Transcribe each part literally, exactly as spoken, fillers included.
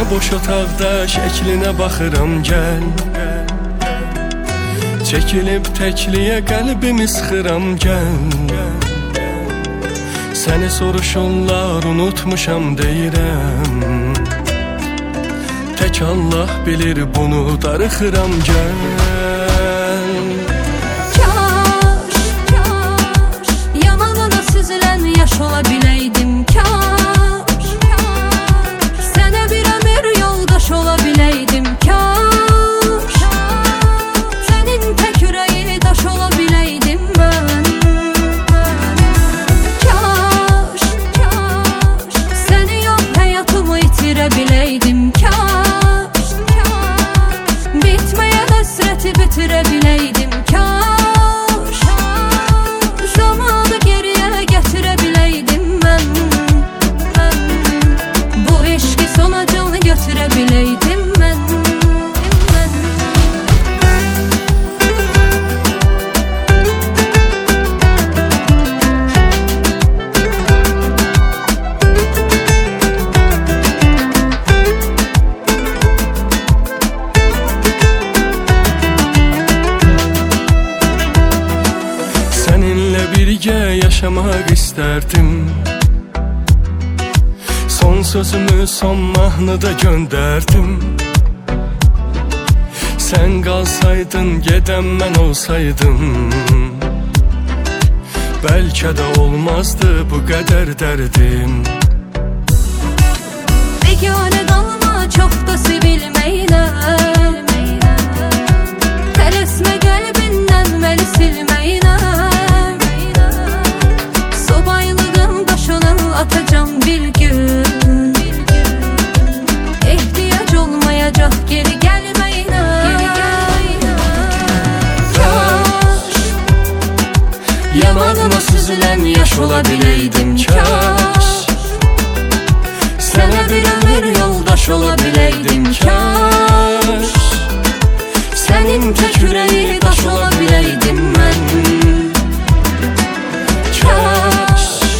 boş otaqda şəklinə baxıram gəl. Çəkilib təkliyə qəlbimi sıxıram gəl. Səni soruşurlar unutmuşam deyirəm. Tək Allah bilir bunu darıxıram gəl. Kaş, kaş, yamanına süzülən yaş ola biləydim. Kaş, kaş, sənə bir ömür yoldaş ola biləydim. Kaş, sənin tək ürəyi daş ola biləydim mən. Kaş, kaş, səni yox həyatımı itirə biləydim. Kaş, kaş, bitməyən həsrəti bitirə biləydim. Kaş, zamanı geriyə gətirə biləydim mən. Bu eşqi sonacağını götürə biləydim mən. Səninlə birgə yaşamaq istərdim. Son sözümü son mahnıda göndərdim. Sən qalsaydın gedən mən olsaydım, bəlkə də olmazdı bu qədər dərdim. Beganə qalma çox da sevilməyinə. Tələsmə qəlbindən məni silməyinə. Sobaylığın daşını atacağım bir gün. Ehtiyac olmayacaq geri gəlməyinə. Kaş, Yanağına süzülən yaş ola biləydim. Kaş, sənə bir ömür yoldaş ola biləydim. Kaş, sənin tək ürəyi daş ola biləydim mən. Kaş,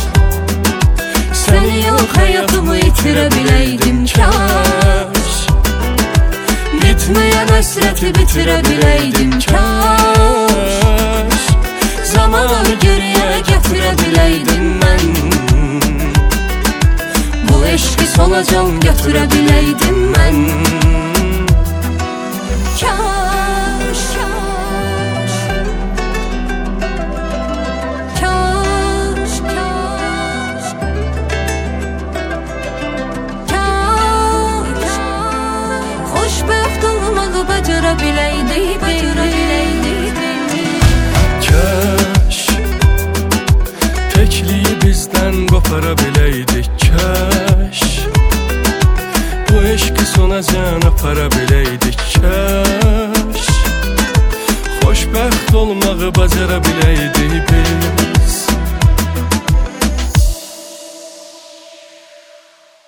səni yox həyatımı itirə biləydim. Kaş, bitməyən həsrəti bitirə biləydim. Kaş, zamanı geriyə gətirə biləydim mən. Bu eşqi solacan götürə biləydim mən. kaş, kaş, kaş, kaş, kaş, xoşbəxt olmağı bacara biləydik, bacara biləydik. Kaş, təkliyi bizdən qopara biləydik. Kaş, bu eşqi sonacan apara biləydik. Kaş, xoşbəxt olmağı bacara biləydik biz.